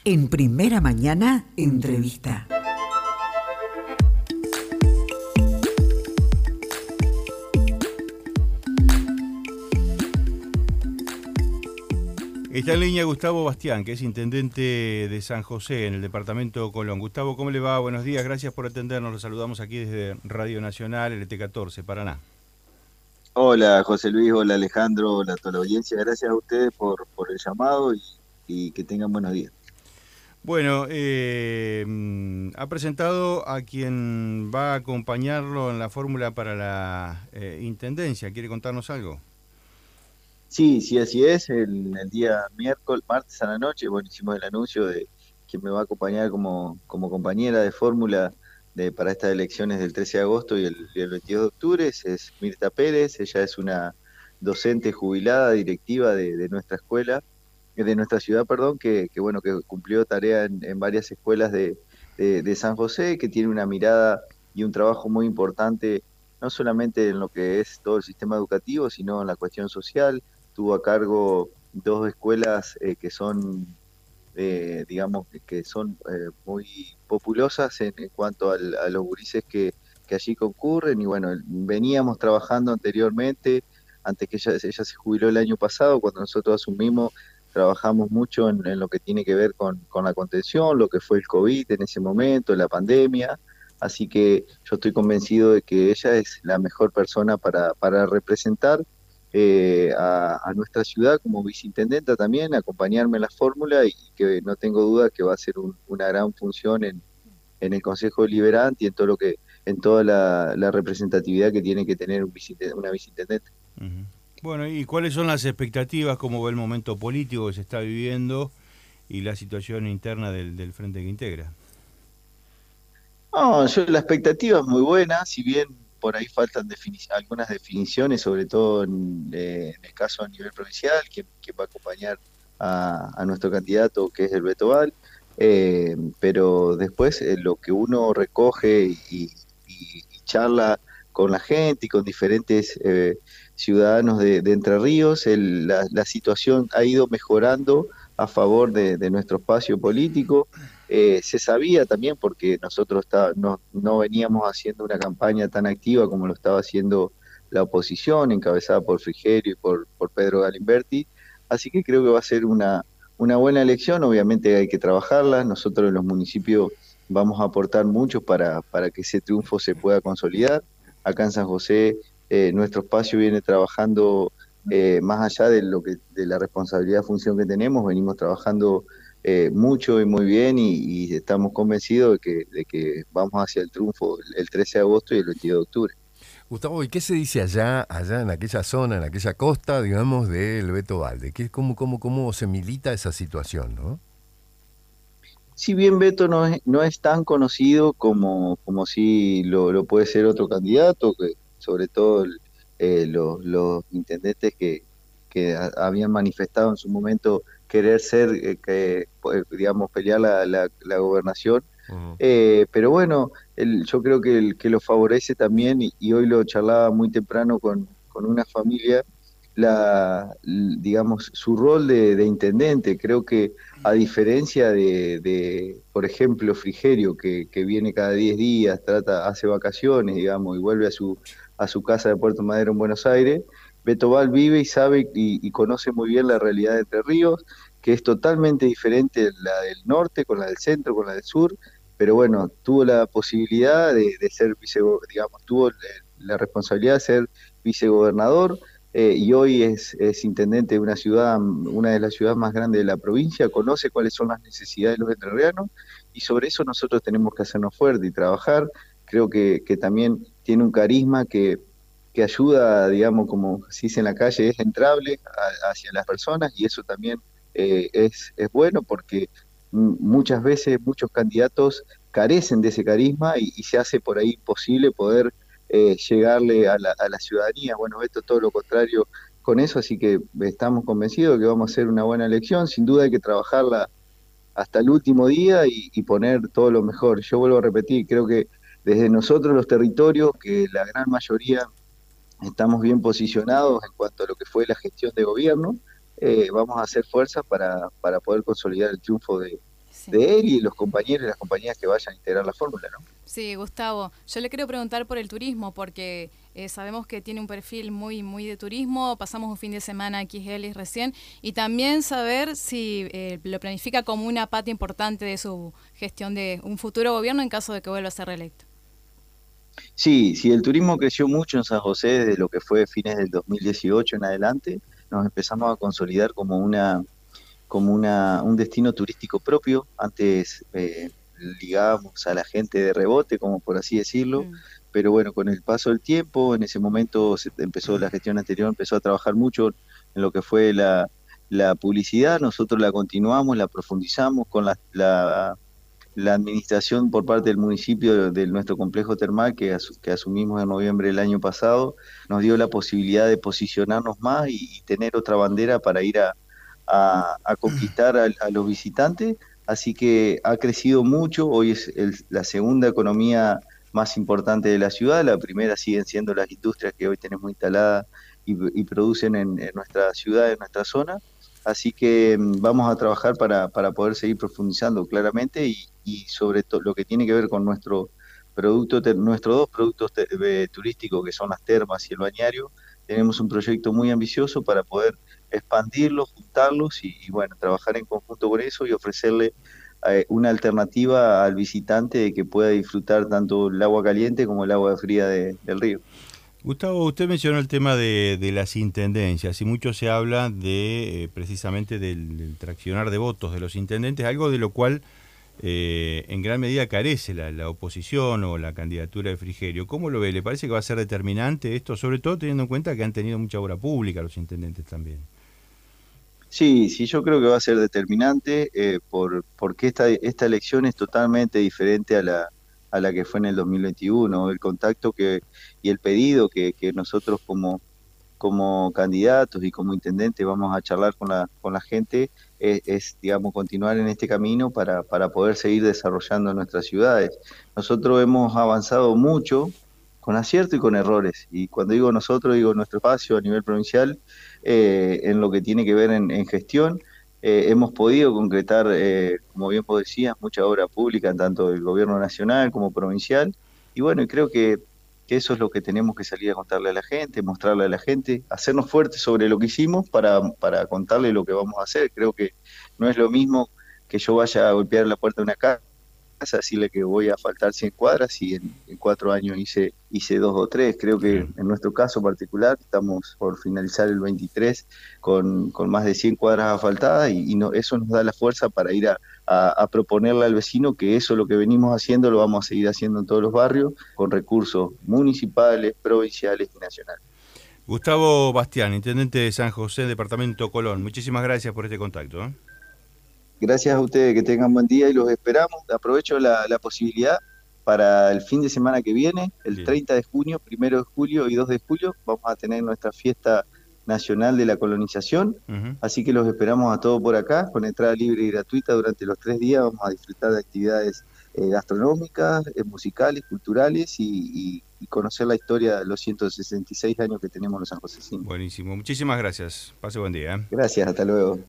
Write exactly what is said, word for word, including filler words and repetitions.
En Primera Mañana, entrevista. Está en línea Gustavo Bastián, que es intendente de San José, en el departamento Colón. Gustavo, ¿cómo le va? Buenos días, gracias por atendernos. Los saludamos aquí desde Radio Nacional, L T catorce, Paraná. Hola José Luis, hola Alejandro, hola a toda la audiencia. Gracias a ustedes por, por el llamado y, y que tengan buenos días. Bueno, eh, ha presentado a quien va a acompañarlo en la fórmula para la eh, intendencia. ¿Quiere contarnos algo? Sí, sí, así es. El, el día miércoles, martes a la noche, bueno, hicimos el anuncio de que me va a acompañar como, como compañera de fórmula de, para estas elecciones del trece de agosto y el, y el veintidós de octubre. Es Mirta Pérez, ella es una docente jubilada, directiva de, de nuestra escuela, de nuestra ciudad, perdón, que, que bueno, que cumplió tarea en, en varias escuelas de, de, de San José, que tiene una mirada y un trabajo muy importante, no solamente en lo que es todo el sistema educativo, sino en la cuestión social. Tuvo a cargo dos escuelas eh, que son, eh, digamos, que son eh, muy populosas en, en cuanto al, a los gurises que, que allí concurren, y bueno, veníamos trabajando anteriormente, antes que ella, ella se jubiló el año pasado. Cuando nosotros asumimos, trabajamos mucho en, en lo que tiene que ver con, con la contención, lo que fue el COVID en ese momento, la pandemia. Así que yo estoy convencido de que ella es la mejor persona para, para representar eh, a, a nuestra ciudad como viceintendenta también, acompañarme en la fórmula, y que no tengo duda que va a ser un, una gran función en, en el Consejo Deliberante y en todo lo que, en toda la, la representatividad que tiene que tener un vicinte, una viceintendente. Uh-huh. Bueno, ¿y cuáles son las expectativas? ¿Cómo ve el momento político que se está viviendo y la situación interna del, del frente que integra? No, yo la expectativa es muy buena, si bien por ahí faltan defini algunas definiciones, sobre todo en, eh, en el caso a nivel provincial, que, que va a acompañar a, a nuestro candidato, que es el Beto Val, eh, pero después eh, lo que uno recoge y, y, y charla con la gente y con diferentes eh, ciudadanos de, de Entre Ríos, el, la, la situación ha ido mejorando a favor de, de nuestro espacio político. Eh, se sabía también, porque nosotros está, no, no veníamos haciendo una campaña tan activa como lo estaba haciendo la oposición, encabezada por Frigerio y por, por Pedro Galimberti. Así que creo que va a ser una, una buena elección. Obviamente hay que trabajarla. Nosotros en los municipios vamos a aportar mucho para, para que ese triunfo se pueda consolidar. Acá en San José eh, nuestro espacio viene trabajando eh, más allá de lo que de la responsabilidad, función que tenemos, venimos trabajando eh, mucho y muy bien, y, y estamos convencidos de que, de que vamos hacia el triunfo el, el trece de agosto y el veintidós de octubre. Gustavo, ¿y qué se dice allá, allá en aquella zona, en aquella costa, digamos, del Beto Valde? ¿Qué, cómo, cómo, ¿Cómo se milita esa situación, no? Si bien Beto no es, no es tan conocido como, como si lo, lo puede ser otro candidato, que sobre todo el, eh, los, los intendentes que, que a, habían manifestado en su momento querer ser, eh, que, digamos, pelear la, la, la gobernación. Uh-huh. Eh, pero bueno, el, yo creo que, el, que lo favorece también, y, y hoy lo charlaba muy temprano con, con una familia, la, digamos, su rol de, de intendente. Creo que a diferencia de, de por ejemplo, Frigerio, que, que viene cada diez días, trata, hace vacaciones, digamos, y vuelve a su, a su casa de Puerto Madero en Buenos Aires, Beto Val vive y sabe y, y conoce muy bien la realidad de Entre Ríos, que es totalmente diferente la del norte, con la del centro, con la del sur. Pero bueno, tuvo la posibilidad de, de ser vice, digamos, tuvo la responsabilidad de ser vicegobernador, eh, y hoy es, es intendente de una ciudad, una de las ciudades más grandes de la provincia. Conoce cuáles son las necesidades de los entrerrianos, y sobre eso nosotros tenemos que hacernos fuertes y trabajar. Creo que, que también tiene un carisma que, que ayuda, digamos, como se dice en la calle, es entrable a, hacia las personas, y eso también eh, es, es bueno, porque muchas veces muchos candidatos carecen de ese carisma, y, y se hace por ahí imposible poder eh, llegarle a la, a la ciudadanía. Bueno, esto todo lo contrario con eso, así que estamos convencidos de que vamos a hacer una buena elección. Sin duda hay que trabajarla hasta el último día y, y poner todo lo mejor. Yo vuelvo a repetir, creo que desde nosotros los territorios, que la gran mayoría estamos bien posicionados en cuanto a lo que fue la gestión de gobierno, eh, vamos a hacer fuerza para, para poder consolidar el triunfo de, Sí. de él y los compañeros y las compañías que vayan a integrar la fórmula, ¿no? Sí, Gustavo, yo le quiero preguntar por el turismo, porque eh, sabemos que tiene un perfil muy muy de turismo, pasamos un fin de semana aquí en Elis recién, y también saber si eh, lo planifica como una pata importante de su gestión de un futuro gobierno en caso de que vuelva a ser reelecto. Sí, sí, el turismo creció mucho en San José desde lo que fue fines del dos mil dieciocho en adelante. Nos empezamos a consolidar como una, como una, un destino turístico propio. Antes eh, ligábamos a la gente de rebote, como por así decirlo, Mm. pero bueno, con el paso del tiempo, en ese momento se empezó la gestión anterior, empezó a trabajar mucho en lo que fue la, la publicidad. Nosotros la continuamos, la profundizamos con la, la la administración por parte del municipio de, de nuestro complejo termal que, asu- que asumimos en noviembre del año pasado, nos dio la posibilidad de posicionarnos más y, y tener otra bandera para ir a, a- a conquistar a, a los visitantes. Así que ha crecido mucho, hoy es el- la segunda economía más importante de la ciudad, la primera siguen siendo las industrias que hoy tenemos instaladas y, y producen en, en nuestra ciudad, en nuestra zona. Así que mm, vamos a trabajar para, para poder seguir profundizando claramente y, y sobre todo lo que tiene que ver con nuestro producto, te- nuestros dos productos te- eh, turísticos que son las termas y el bañario. Tenemos un proyecto muy ambicioso para poder expandirlos, juntarlos y, y, bueno, trabajar en conjunto con eso y ofrecerle eh, una alternativa al visitante de que pueda disfrutar tanto el agua caliente como el agua fría de- del río. Gustavo, usted mencionó el tema de, de las intendencias y mucho se habla de eh, precisamente del, del traccionar de votos de los intendentes, algo de lo cual eh, en gran medida carece la, la oposición o la candidatura de Frigerio. ¿Cómo lo ve? ¿Le parece que va a ser determinante esto, sobre todo teniendo en cuenta que han tenido mucha obra pública los intendentes también? Sí, sí, yo creo que va a ser determinante eh, por, porque esta, esta elección es totalmente diferente a la, a la que fue en el dos mil veintiuno. El contacto que, y el pedido que, que nosotros como, como candidatos y como intendentes vamos a charlar con la, con la gente es, es, digamos, continuar en este camino para, para poder seguir desarrollando nuestras ciudades. Nosotros hemos avanzado mucho con acierto y con errores. Y cuando digo nosotros, digo nuestro espacio a nivel provincial, eh, en lo que tiene que ver en, en gestión. Eh, hemos podido concretar, eh, como bien vos decías, mucha obra pública, tanto del gobierno nacional como provincial. Y bueno, y creo que que eso es lo que tenemos que salir a contarle a la gente, mostrarle a la gente, hacernos fuertes sobre lo que hicimos para, para contarle lo que vamos a hacer. Creo que no es lo mismo que yo vaya a golpear la puerta de una casa, decirle que voy a faltar cien cuadras y en, en cuatro años hice, hice dos o tres. Creo que Sí. en nuestro caso particular estamos por finalizar el veintitrés con, con más de cien cuadras asfaltadas y, y no, eso nos da la fuerza para ir a, a, a proponerle al vecino que eso lo que venimos haciendo lo vamos a seguir haciendo en todos los barrios con recursos municipales, provinciales y nacionales. Gustavo Bastián, intendente de San José, departamento Colón. Muchísimas gracias por este contacto, ¿eh? Gracias a ustedes, que tengan buen día y los esperamos. Aprovecho la, la posibilidad para el fin de semana que viene, el Bien. treinta de junio, primero de julio y dos de julio, vamos a tener nuestra fiesta nacional de la colonización, Ujú. así que los esperamos a todos por acá, con entrada libre y gratuita durante los tres días, vamos a disfrutar de actividades eh, gastronómicas, eh, musicales, culturales y, y, y conocer la historia de los ciento sesenta y seis años que tenemos los sanjosecinos. Buenísimo. Muchísimas gracias. Pase buen día, ¿eh? Gracias, hasta luego.